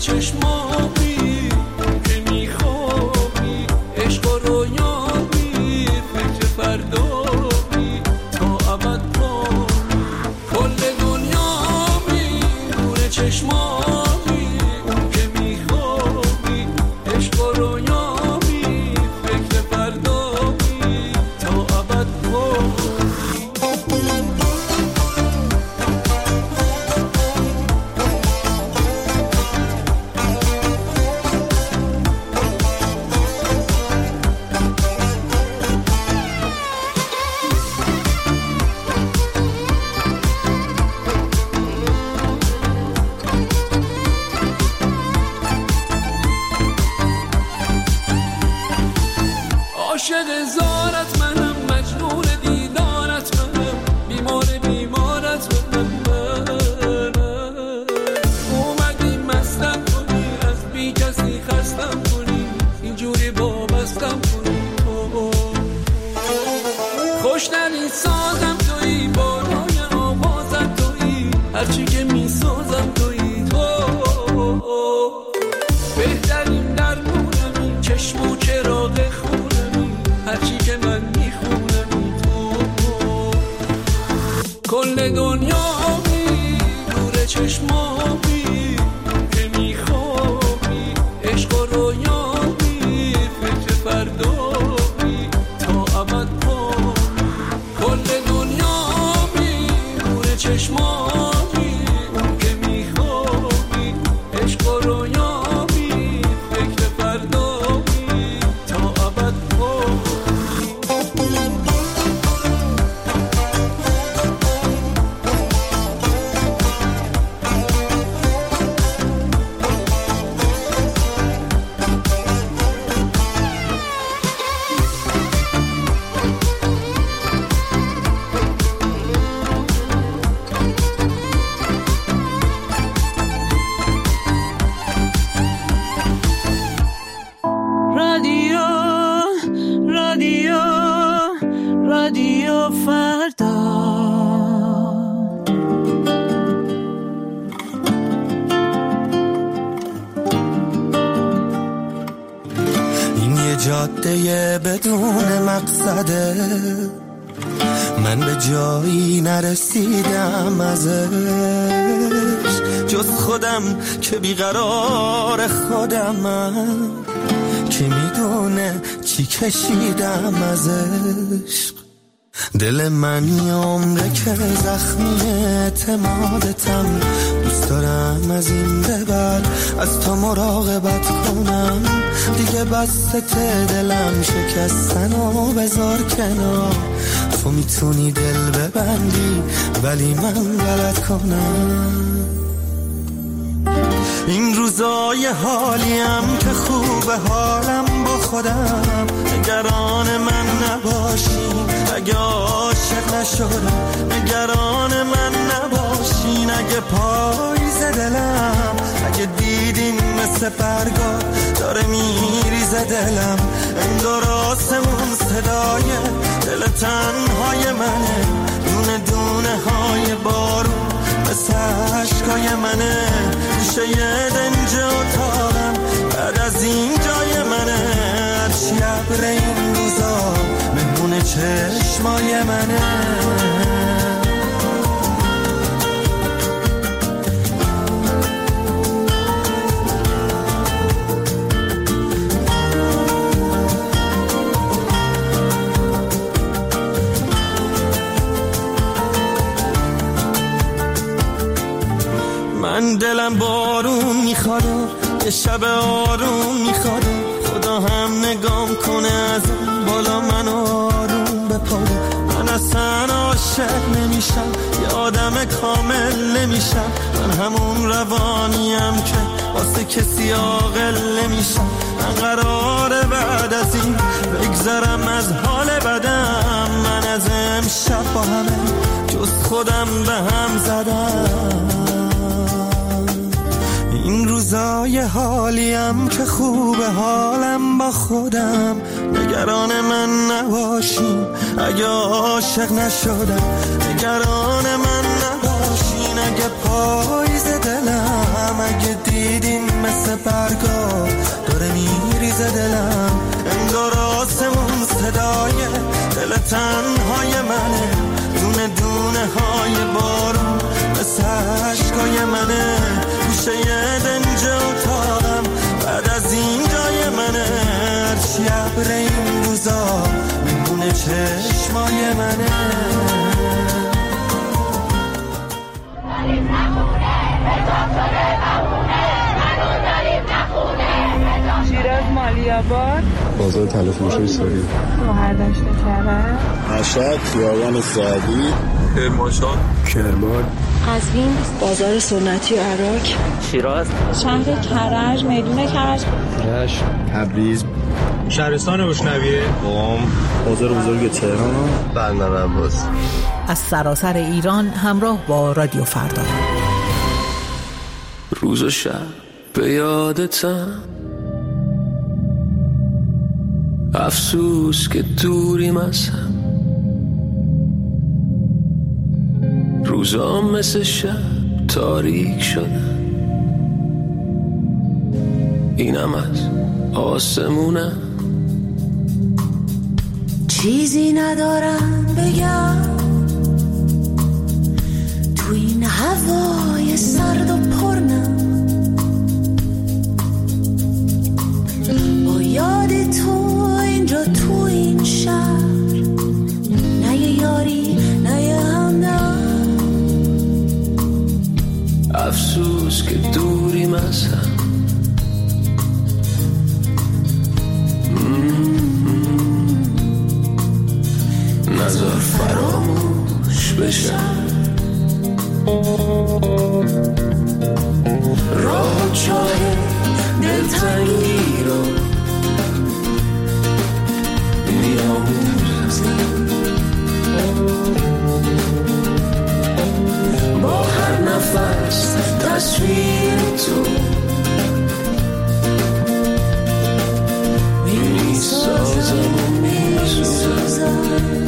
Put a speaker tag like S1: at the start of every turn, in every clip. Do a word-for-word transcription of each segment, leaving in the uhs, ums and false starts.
S1: چشمامی که میخوابی، عشق و رویامی، فکر فردامی، تا ابد پامی، کل دنیامی نور چشمامی، اون که میخوابی، عشق و رویامی، فکر فردامی، تا ابد پامی. عاشق زارت منم، مجنون دیدارت منم، بیمار بیمارت منم، منم اومدی مستم کنی، از بی کسی خستم کنی، اینجوری وابستم کنی. خوشترین سازم تویی، بالای آوازم تویی، هرچی که میسازم تویی تو، بهترین درمونمی، چشم و چراغ خونمی، هرچی که من میخونمی تو، کل دنیامی نور چشمامی که میخوابی، عشق و رویامی، فکر فردامی، تا ابد پامی، کل دنیامی نور چشمامی، اون که میخوابی، عشق و رویامی، فکر فردامی، تا ابد پامی. رادیو رادیو رادیو فردا.
S2: این یه جاده بدون مقصده، من به جایی نرسیدم ازش، جز خودم که بیقرار خودمم، که میدونه چی کشیدم ازش. دل من یه عمره که زخمی اعتمادتم، دوست دارم از این به بعد از تو مراقبت کنم، دیگه بسته دلم شکستن و بذار کنار، تو میتونی دل ببندی ولی من غلط کنم. این روزای حالیم که خوبه حالم با خودم، نگران من نباشین اگه عاشق نشدم، نگران من نباشین اگه پاییز دلم، اگه دیدین مثل برگا داره میریزه دلم، انگار آسمون صدای دل تنهای منه، دونه دونه های بارون مثل عشقای منه، میشه یه دنج اتاقم بعد از این جای منه، هرچی عبر این روزا مهمون چشمای منه. من دلم بارون میخواد، یه شب آروم میخواد، خدا هم نگام کنه از بالا من آروم بپاره، من اصلا عاشق نمیشم، یه آدم کامل نمیشم، من همون روانیم که واسه کسی عاقل نمیشم، من قراره بعد از این بگذرم از حال بدم، من از امشب با همه جز خودم به هم زدم. این روزای حالیم که خوبه حالم با خودم، نگران من نباشین اگه عاشق نشدم، نگران من نباشین اگه پاییز دلم، اگه دیدین مثل تنهای منه، دونه دونه های بارون مثل عشقای منه، گوشه یه دنج اتاقم بعد از این جای منه، هرچی ابر این روزا میمونه چشمای منه.
S3: شیراز مالی‌آباد،
S4: بازار طلا فروشی ساری،
S3: مهردشت کرد،
S4: مشهد خیابان سعدی،
S5: کرمانشاه،
S4: کرمان،
S6: قزوین، بازار سنتی و عراق،
S7: شیراز،
S3: شهر کرج، میدون کرج،
S4: رشت، تبریز،
S5: شهرستان بشنویه،
S4: قم، بازار بزرگ تهران، بندر عباس.
S8: از سراسر ایران همراه با رادیو فردا.
S1: روز و شب به یادتم، افسوس که دوریم از هم، روزا مثل شب تاریک شدن، اینم از آسمونم.
S6: چیزی ندارم بگم تو این هوای سرد و پرنم، با یاد تو اینجا تو این شهر، نه یه یاری نه یه همدم،
S1: افسوس که دوریم از هم، نذار فراموش بشم راه چاه دلتنگی رو میاموزم، با هر نفس تصویر تو میسازم و میسوزم.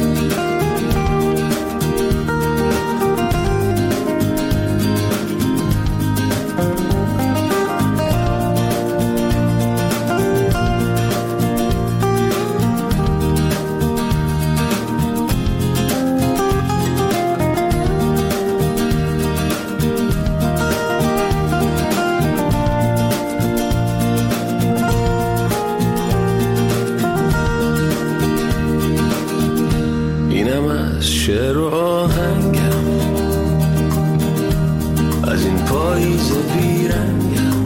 S1: شعر و آهنگم از این پاییز بیرنگم،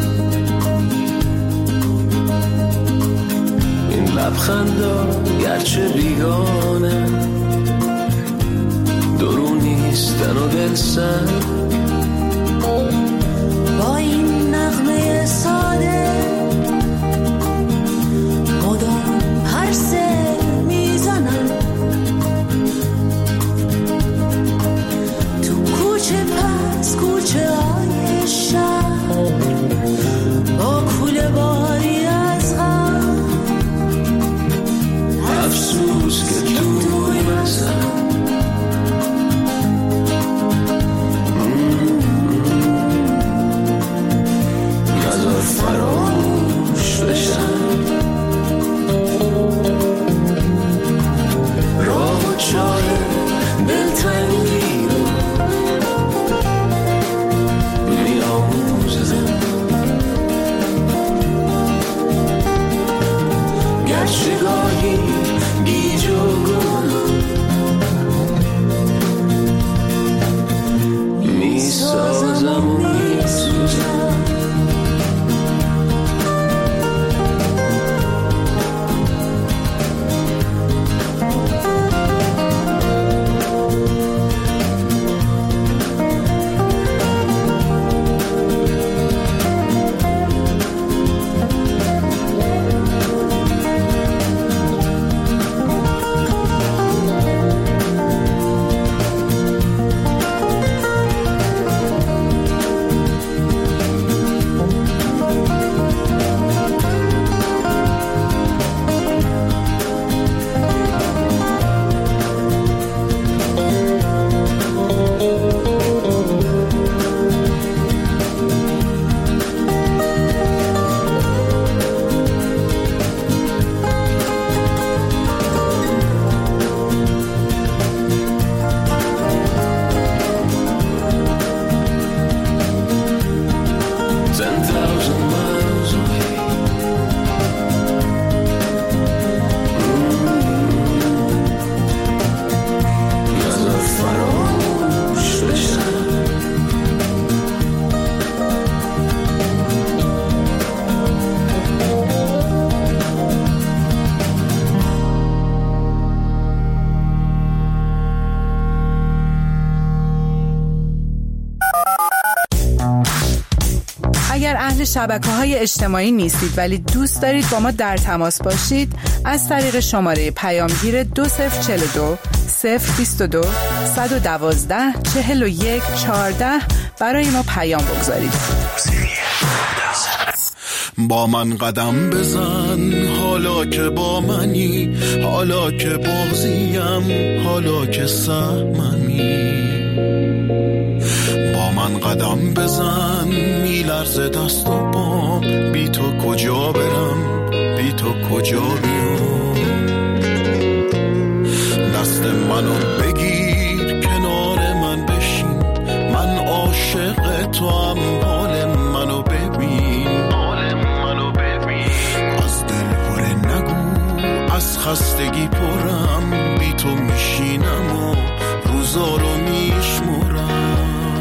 S1: این لبخندا گرچه بیگانه درو نیستن و دلسن،
S6: با این نغمه ساده مدام پرسه میزنم، پس کوچه های شهر با کوله باری از غم،
S1: افسوس که دوریم از هم،
S7: اگر اهل شبکه‌های اجتماعی نیستید ولی دوست دارید با ما در تماس باشید، از طریق شماره پیامگیر دو صفر چهل و دو صفر بیست و دو صد و دوازده چهل و یک چهارده برای ما پیام بگذارید.
S2: با من قدم بزن حالا که با منی، حالا که بازیم، حالا که سهممی. با من قدم بزن میلرزه دست و پام، بی تو کجا برم، بی تو کجا بیام. دست منو بگیر کنار من بشین، من عاشق تو هم، حال منو ببین، حال منو ببین. از دل پره نگو، از خستگی پرم، بی تو میشینم و روزا رو میشمرم.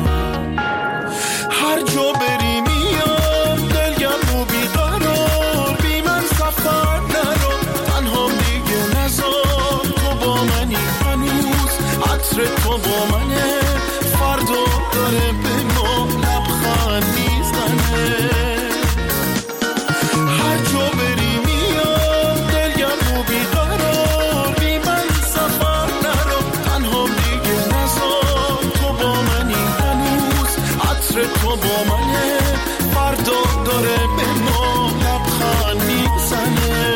S2: هر جا بری میام دلگرم و بیقرار، بی من سفر نرو، تنها دیگه نزار. تو با منی هنوز، عطر تو با منه، فردا داره به ما لبخند میزنه. هر جا بری میام دلگرم و بیقرار، بی من سفر نرو، تنها دیگه نزار. تو با منی هنوز، عطر تو با منه، فردا داره به ما لبخند میزنه.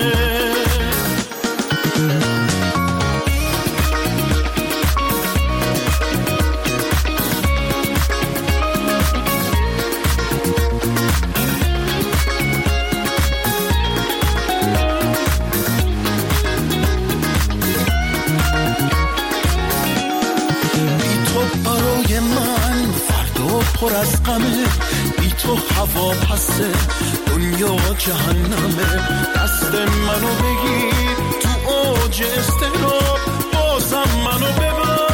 S2: پر از غمه، بی تو هوا پسه، دنیا جهنمه. دست منو بگیر تو اوج استراب، بازم منو ببر،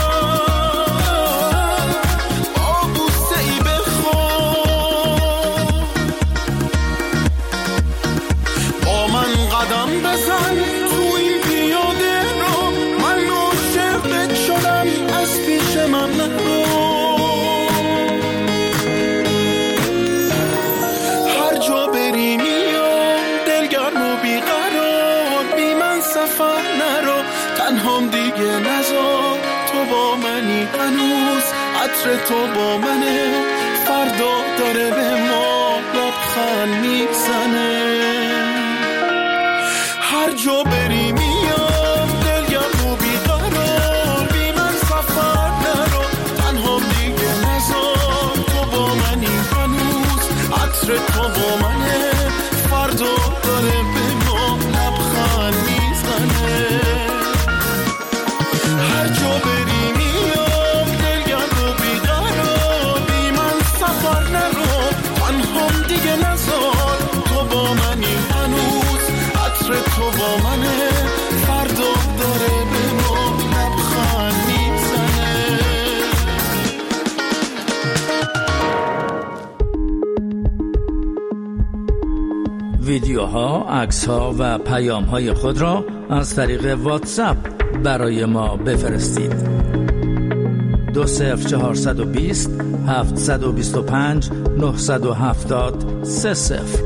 S2: با بوسه ای بخواب. با من قدم بزن تو این پیاده رو، من عاشقت شدم، از پیش من نرو. تنهام دیگه نزار، تو با منی هنوز، عطر تو با منه، فردا داره به ما لبخند میزنه. هر جا بری میام دلگرم و بیقرار، بی من سفر نرو، تنهام دیگه نزار. تو با منی هنوز، عطر تو با منه، فردا داره به ما لبخند میزنه. هر جا بری میام دلگرم و بیقرار، بی من سفر نرو، تنهام دیگه نزار. تو با منی هنوز، عطر تو با منه، فردا داره به ما لبخند میزنه.
S9: ویدیوها، عکس‌ها و پیام‌های خود را از طریق واتساپ برای ما بفرستید. دو صفر چهارصد و بیست هفتصد و بیست و پنج نهصد و هفتاد سه صفر.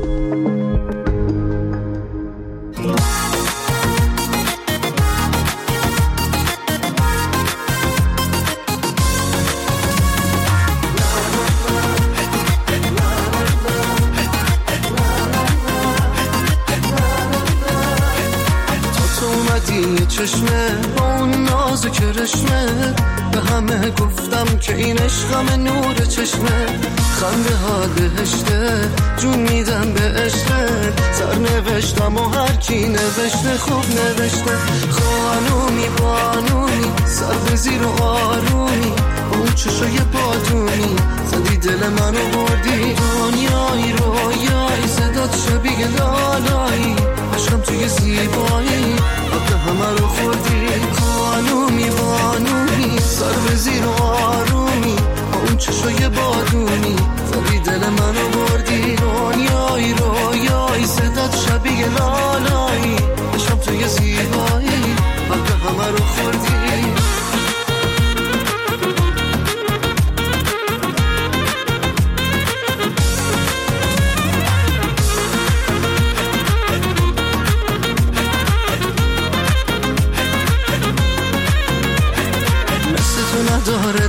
S10: چشمه با اون ناز کرشمه، به همه گفتم که این عشقم نور چشمه. خنده ها بهشته، جون میدم به عشقه، سر نوشتم و هر کی نوشته خوب نوشته. خانومی بانومی، سر به زیر و آرومی، اون چشای بادونی، زدی دل منو بردی. دنیای رویای، صدات شبیه لالایی، عشقم توی زیبایی، حق همه رو خوردی. خانومی بانومی، سر به زیر و آرومی، اون چشای بادونی، زدی دل منو بردی. دنیای رویای، صدات شبیه لالایی، عشقم توی زیبایی، حق همه رو خوردی.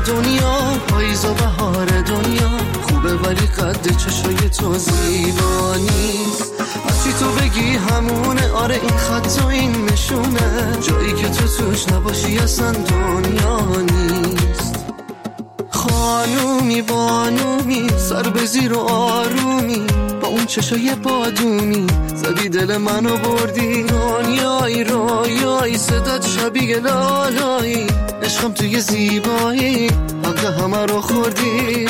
S10: دنیا، پاییز و بهار دنیا خوبه ولی قد چشای تو زیبا نیست. هرچی تو بگی همونه، آره این خط و این نشونه، جایی که تو توش نباشی اصلا دنیا نیست. خانومی بانومی سر به زیر و آرومی، با اون چشای بادومی زدی دل منو بردی. دنیای رویایی صدات شبیه لالایی، عشقم توی زیبایی حق همه رو خوردی.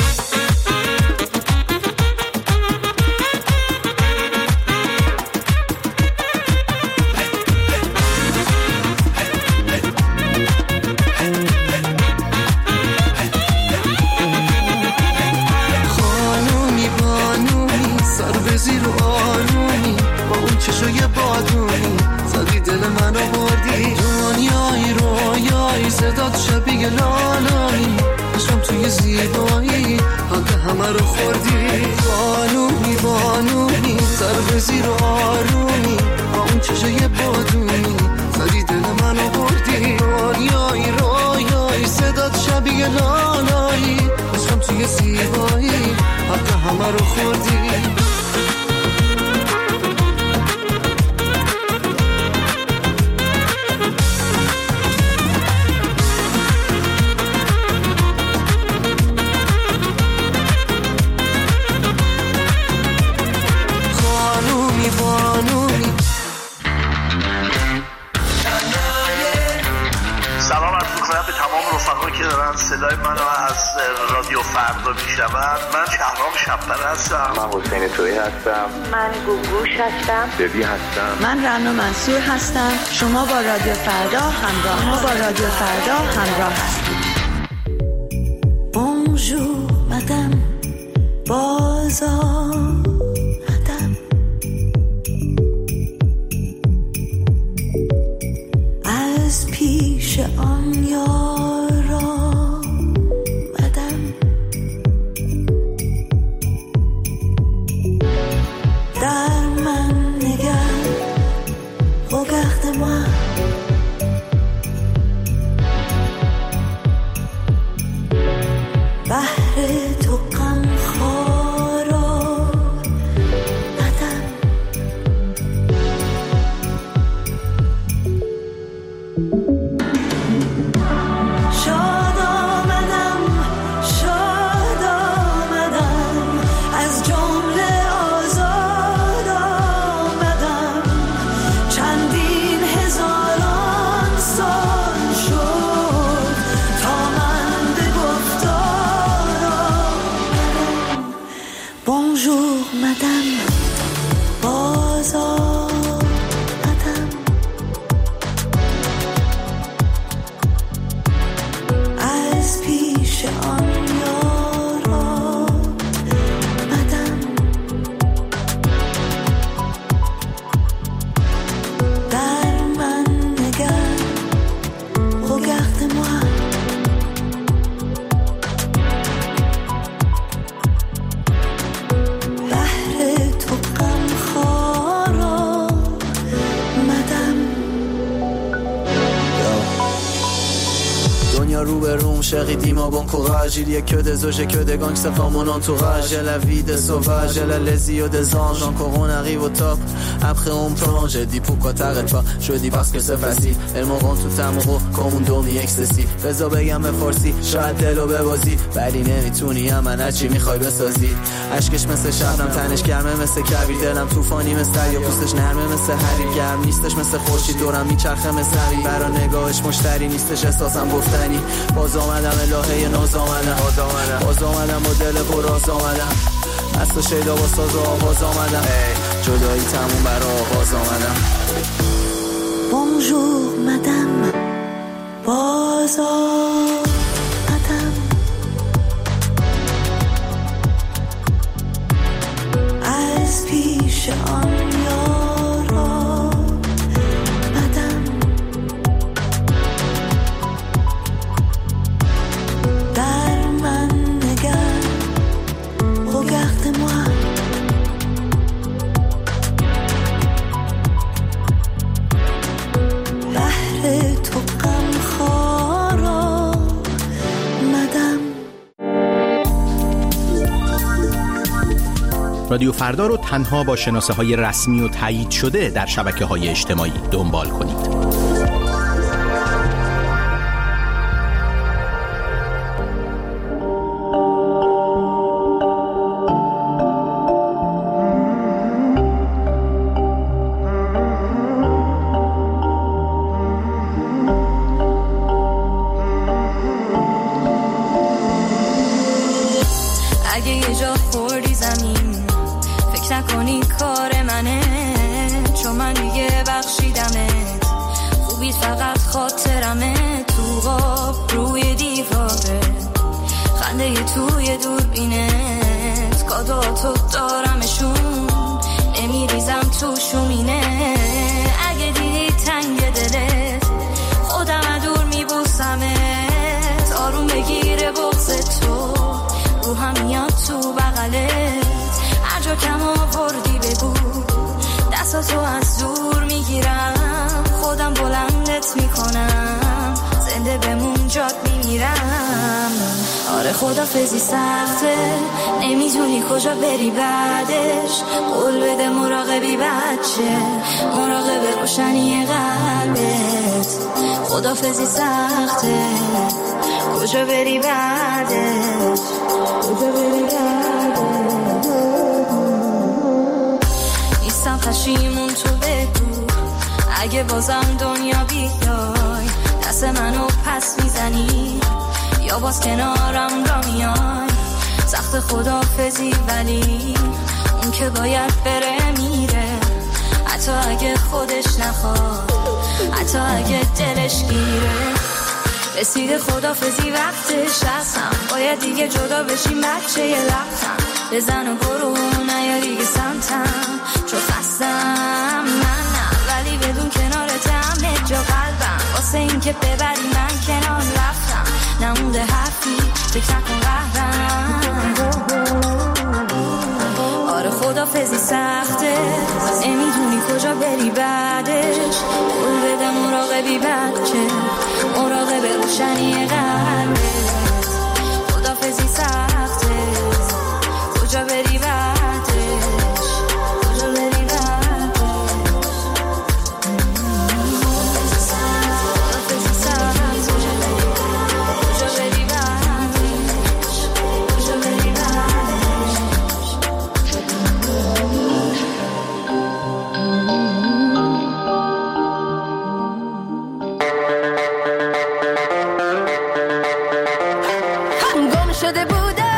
S10: چشای بادونی زدی دل منو بردی. دنیای رویایی صدات شبیه لالایی، عشقم توی زیبایی حق همه رو خوردی. بانومی بانومی سر به زیر و آرومی، با اون چشای بادونی زدی دل منو بردی. دنیای رویایی صدات شبیه لالایی، عشقم توی زیبایی حق همه رو خوردی.
S11: صدای منو از رادیو فردا میشنون. من شهرام شب‌پر هستم.
S12: من حسین تویی هستم.
S13: من گوگوش هستم.
S12: ببی هستم.
S14: من رنا منصور هستم. شما با رادیو فردا همراه شما با رادیو فردا همراه هستید.
S6: Bonjour madame بازار madame از پیش آن یارا
S15: Dis-moi bon courage, il y a que des oges et que des gangs, ça forme mon entourage. J'ai la vie des sauvages, j'ai la les yeux des anges. Encore on arrive au top, après on plonge. J'ai dit pourquoi t'arrêtes pas, je dis parce que c'est facile. Elles m'ont rendu tout amoureux comme un dormi excessif. بذار بگم به فارسی شاید دلو ببازی، ولی نمیتونی هم من هرچی میخوای بسازی. عشقش مثل شبنم، تنش گرمه مثل کویر، دلم طوفانی مثل یا پوستش نرمه مثل حریر. گرم نیستش مثل خورشید، دورم میچرخه مثل حریر. برا نگاهش مشتری نیستش، احساسم گفتنی. باز آمدم الهه ناز آمدم، باز آمدم با دل پراز آمدم. مست و شیدا با ساز و آواز آمدم، جدایی تموم برا آغاز آمدم.
S6: Bonjour madame باز آمدم از پیش آن یارا مدم در من نگر regarde-moi بحر تو غم خارا
S16: رادیو فردا رو تنها با شناسه‌های رسمی و تایید شده در شبکه‌های اجتماعی دنبال کنید.
S17: خدافزی سخته نمیدونی کجا بری بعدش قول بده مراقبی بچه مراقب روشنی قلبت خدافزی سخته کجا بری بعدش کجا بری بعدش نیستم پشیمون تو بگو اگه بازم دنیا بیای دست منو پس میزنی یا باز کنارم را میای سخت خدافزی ولی اون که باید بره میره حتی اگه خودش نخواد حتی اگه دلش گیره رسیده خدافزی وقتش هستم باید دیگه جدا بشیم بچه یه لبتم بزن و برو نیا دیگه سمتم چون خستم من نه ولی بدون کنارت همه جا قلبم واسه این که ببری من کنار رفتم نمونده حرفی فکر نکن قهرم آره خدافزی سخته نمیدونی کجا بری بعدش قول بده مراقبی بچه مراقب روشنی قلبت خدافزی سخته کجا بری بعدش کجا بری بعدش خدافزی سخته کجا بری بعدش کجا بری بعدش
S6: گم شده بودم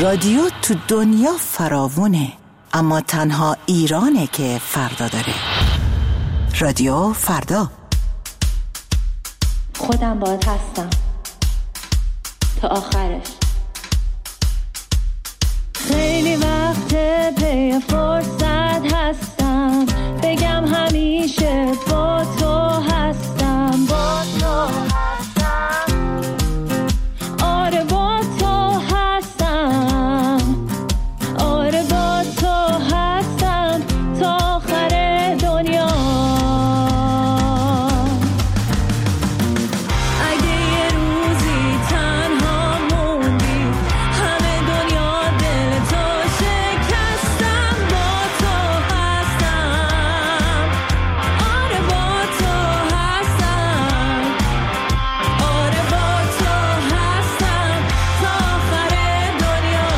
S8: رادیو تو دنیا فراوونه، اما تنها ایرانه که فردا داره. رادیو فردا.
S3: خودم باهات هستم تا آخرش. خیلی وقت پی فرصت هستم بگم همیشه با تو هستم، با تو هستم، آره با تو هستم، آره با تو هستم تا آخر دنیا. اگه یه روزی تنها موندی همه دنیا دل تو شکستم، با تو هستم، آره با تو هستم، آره با تو هستم تا آخر دنیا.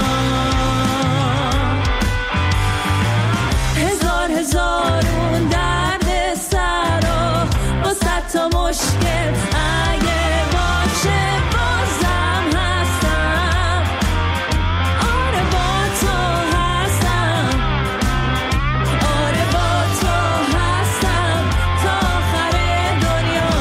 S3: هزار هزارون درد سر و با صد تا مشکل اگه باشه بازم هستم، آره با تو هستم، آره با تو هستم تا آخر دنیا.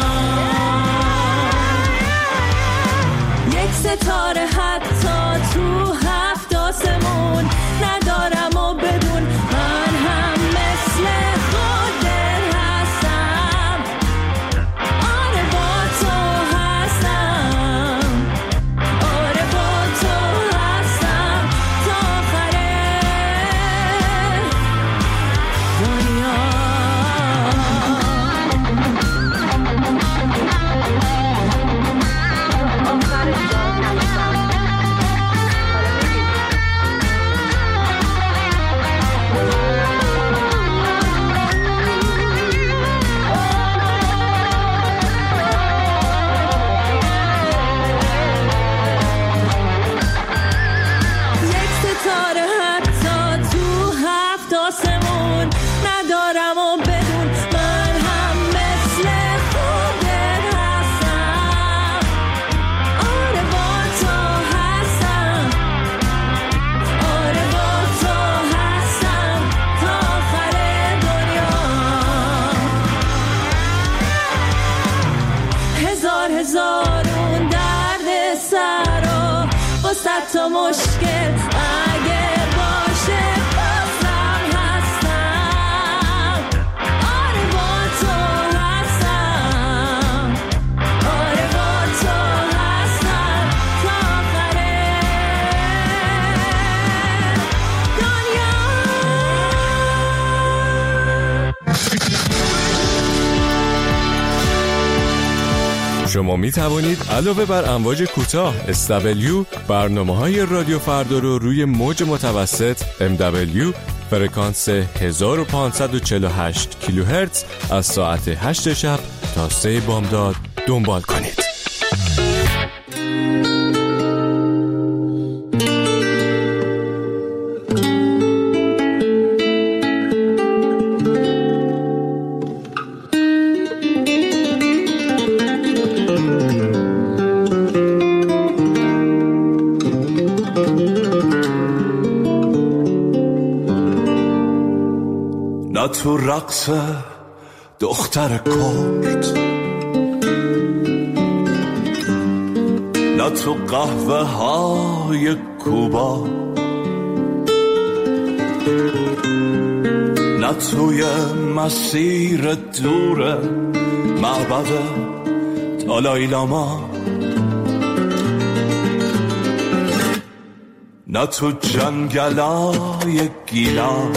S3: یک ستاره حتی تو هفت آسمون ندارم و بدون من هم مثل خودت هستم، آره با تو هستم، آره با تو هستم تا آخر دنیا. یک ستاره حتی تو هفت آسمون ندارم و بدون من هم مثل خودت هستم، آره با تو هستم، آره با تو هستم تا آخر دنیا. هزار هزارون درد سر و با صد تا مشکل اگه باشه بازم هستم، آره با تو هستم، آره با تو هستم تا آخر دنیا.
S18: شما می توانید علاوه بر امواج کوتاه اس دبلیو برنامه‌های رادیو فردا رو روی موج متوسط ام دبلیو فرکانس هزار و پانصد و چهل و هشت کیلوهرتز از ساعت هشت شب تا سه بامداد دنبال کنید.
S19: نه تو رقص دختر کرد، نه تو قهوه های کوبا، نه توی مسیر دور معبد دالای لاما، نه تو جنگلای گیلان،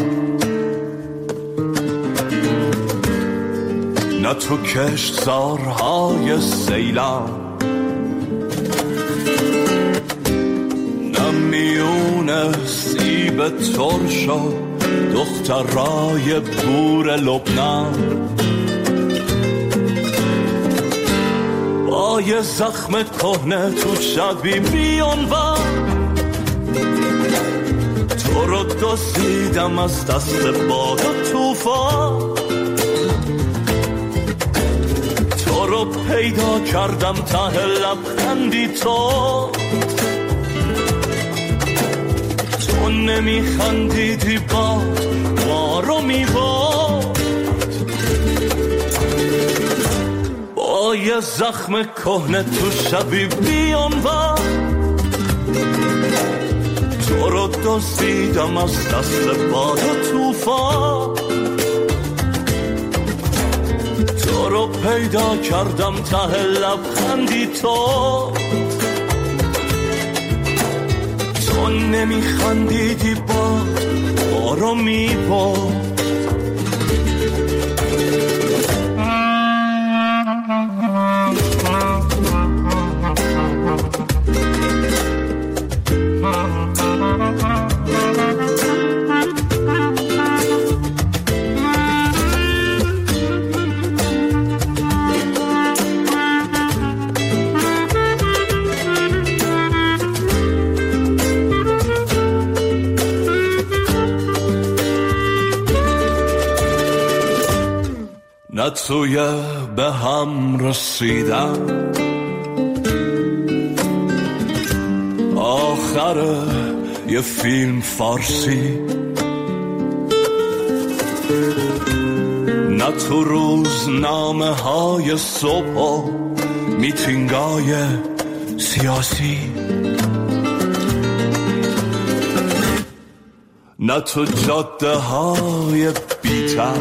S19: نه تو کشتزارهای سیلان، نه میون سیب ترش و دخترای بور لبنان، با یه زخم کهنه تو شبی بیانوان، تو رو دزدیدم از دست باد و توفان، تو رو پیدا کردم ته لبخندی تو، نمیخندیدی باد ما رو میباد، با یه زخم کهنه تو شبی بیان و تو رو دزدیدم از دست باد و توفان، تو رو پیدا کردم ته لبخندی تو، تو نمیخندیدی باد ما رو میباد. نه توی به هم رسیدم آخر یه فیلم فارسی، نه تو روزنامه های صبح و میتینگای سیاسی، نه تو جاده های بی‌تر،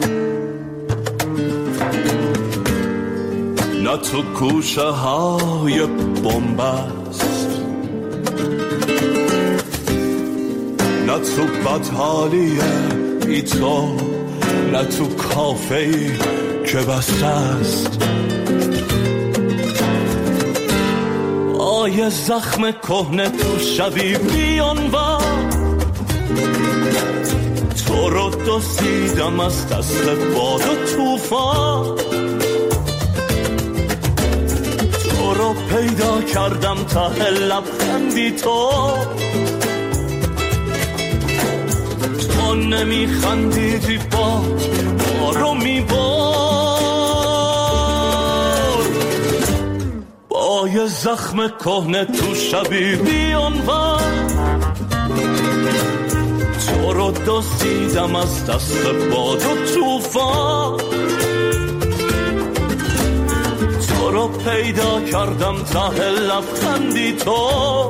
S19: نه تو کوچه های بنبست، نه تو بدحالی ای تو، نه تو کافه‌ای که بسته است. آیه زخم کهنه تو شبی بیان و تو رو دزدیدم از دست باد و توفان، تو رو پیدا کردم ته لبخندی تو، تو نمیخندیدی باد ما رو میبار، با یه زخم کهنه تو شبی بیان و تو رو دزدیدم از دست باد و توفان، تو رو پیدا کردم ته لبخندی تو،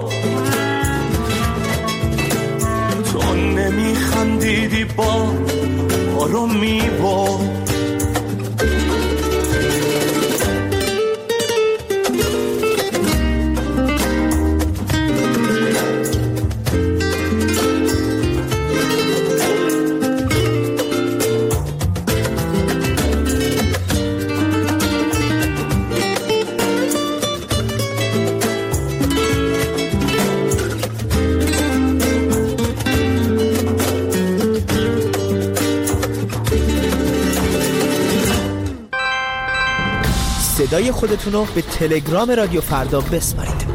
S19: تو نمیخندیدی با ما رو میبرد.
S20: صدای خودتون رو به تلگرام رادیو فردا بسپارید.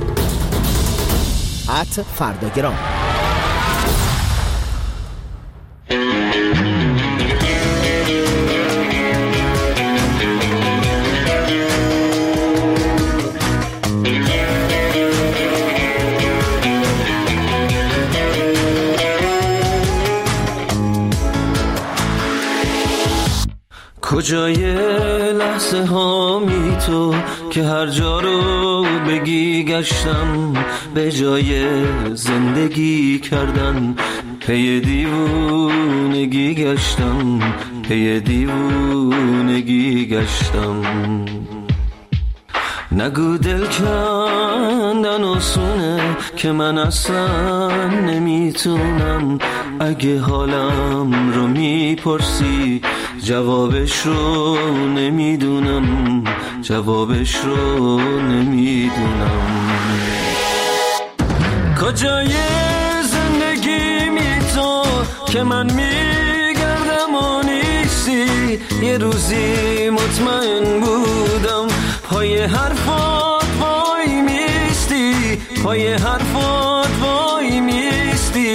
S20: ات فرداگرام.
S19: کجای لحظه هامی تو که هر جا رو بگی گشتم، به جای زندگی کردن پی دیوونگی گشتم، پی دیوونگی گشتم. نگو دل کندن آسونه که من اصلا نمیتونم، اگه حالم رو میپرسی جوابش رو نمیدونم، جوابش رو نمیدونم. کجای زندگی می تو که من میگردم و نیستی، یه روزی مطمئن بودم پای حرفات وای میستی، پای حرفات وای میستی.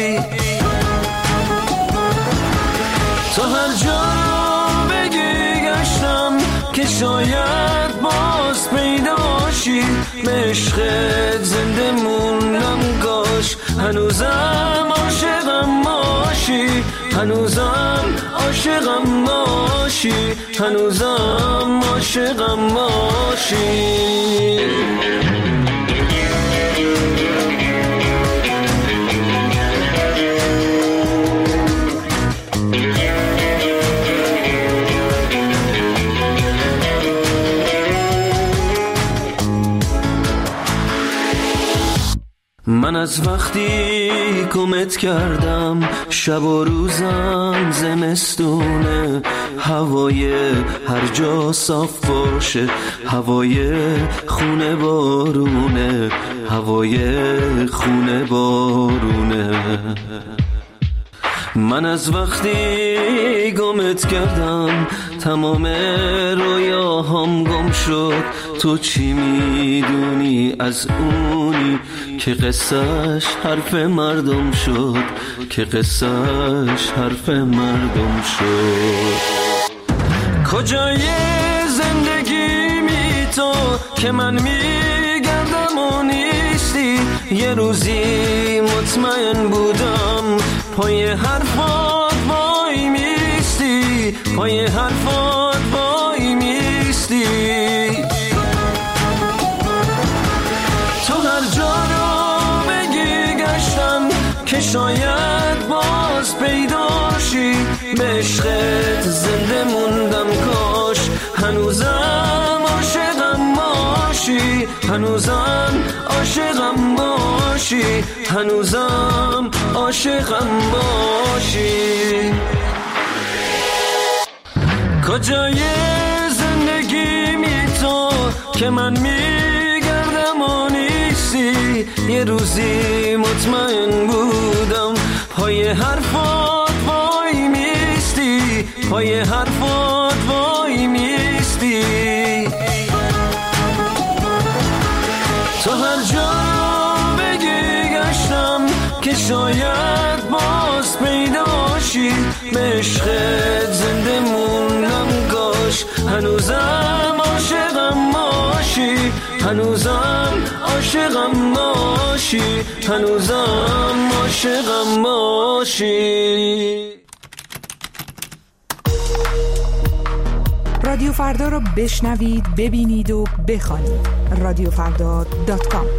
S19: تو هر جا بگی گشتم که شاید باز پیدا شی، به عشقت زنده موندم کاش
S1: هنوزم عاشقم باشی، هنوزم عاشقم باشی، هنوزم عاشقم باشی. من از وقتی گمت کردم شب و روزم زمستونه، هوای هر جا صاف باشه، هوای خونه بارونه، هوای خونه بارونه. من از وقتی گمت کردم تمام رویاهام گم شد، تو چی میدونی از اونی که قصهش حرف مردم شد، که قصهش حرف مردم شد. کجای زندگی می تو که من میگردم و نیستی، یه روزی مطمئن بودم پای حرفات وای میستی، پای حرفات وای میستی. تو هر جا رو بگی گشتم که شاید باز پیداشی، به عشقت زنده موندم کاش هنوزم عاشقم باشی، هنوزم عاشقم باشی، هنوزم عاشقم باشی. کجای زندگی می تو که من میگردم و نیستی، یه روزی مطمئن بودم پای حرفات وای میستی، پای حرفات وای میستی. تو هر جا بگی گشتم که شاید باز پیداشی، به عشقت زنده موندم کاش هنوزم عاشقم باشی، هنوزم عاشقم باشی، هنوزم عاشقم باشی.
S21: رادیو فردا رو بشنوید، ببینید و بخوانید. رادیو فردا دات کام.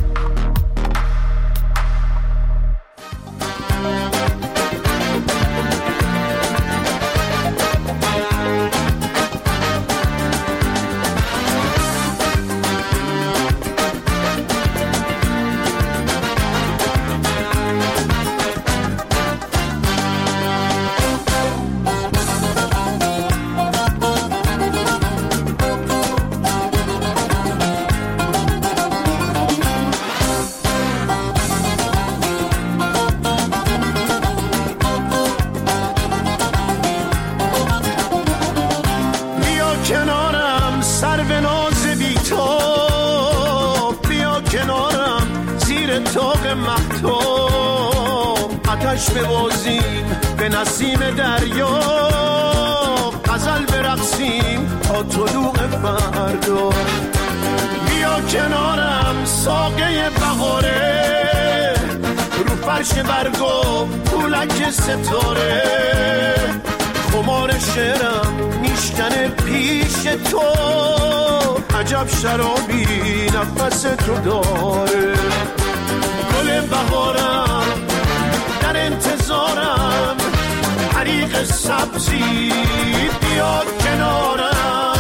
S2: ببازیم به نسیم دریا، غزل برقصیم تا طلوع فردا. بیا کنارم ساقه بهاره، رو فرش برگو پولک ستاره، خمار شعرم میشکنه پیش تو، عجب شرابی نفس تو داره. گل بهارم در انتظارم، حریق سبزی بیا کنارم.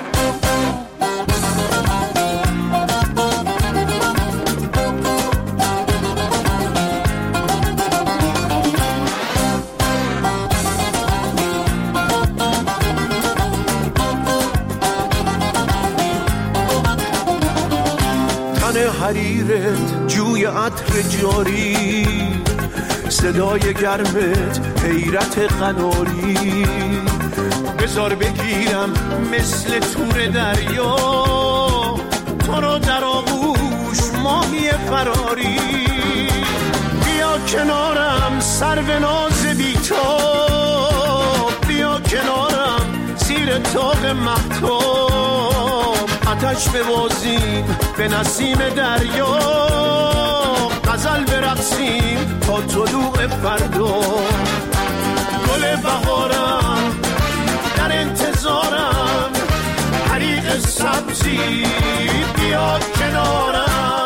S2: تن حریرت جوی عطر جاری، صدای گرمت حیرت قناری، بذار بگیرم مثل تور دریا، تو رو در آغوش ماهی فراری. بیا کنارم سرو ناز بی تو، بیا کنارم زیر تاق مهتاب، آتش ببازیم به نسیم دریا، غزل گل برقصیم تا طلوع فردا. گل بهارم در انتظارم، حریق سبزی بیا کنارم.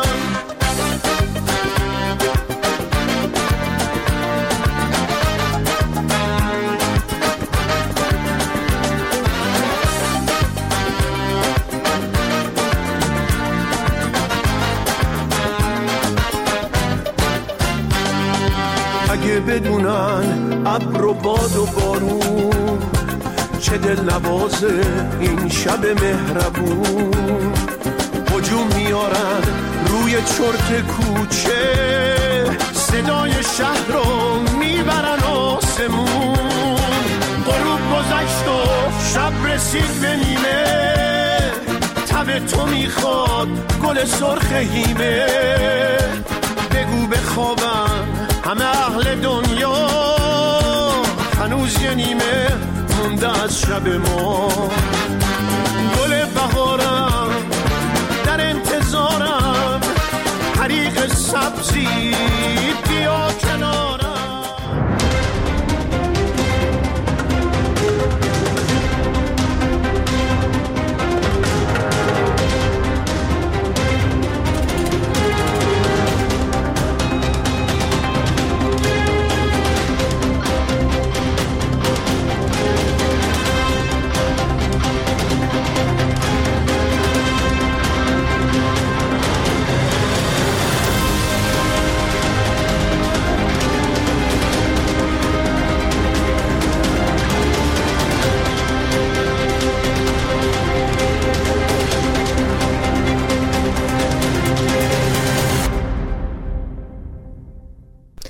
S2: اگه بدونن ابر و باد و بارون چه دل نوازه این شب مهربون، هجوم میارن روی چرت کوچه، صدای شهر رو میبرن آسمون. غروب گذشت و شب رسید به نیمه، تب تو میخواد گل سرخ هیمه. بگو بخوابن همه اهل دنیا، هنوز یه نیمه مونده از شب ما. گل بهارم در انتظارم، حریق سبزی